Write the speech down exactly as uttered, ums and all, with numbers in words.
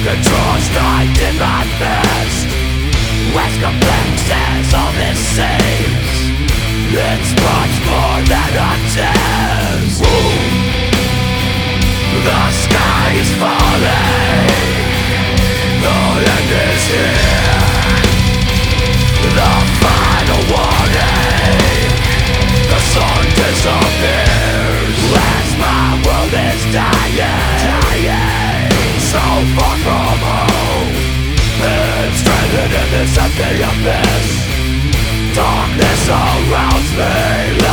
The trust I did my best. With complexes all this seems, it's much more than a test. The sky is falling, the end is here. The final warning, the sun disappears as my world is dying, dying. So far from home, it's stranded in this empty abyss. Darkness surrounds me.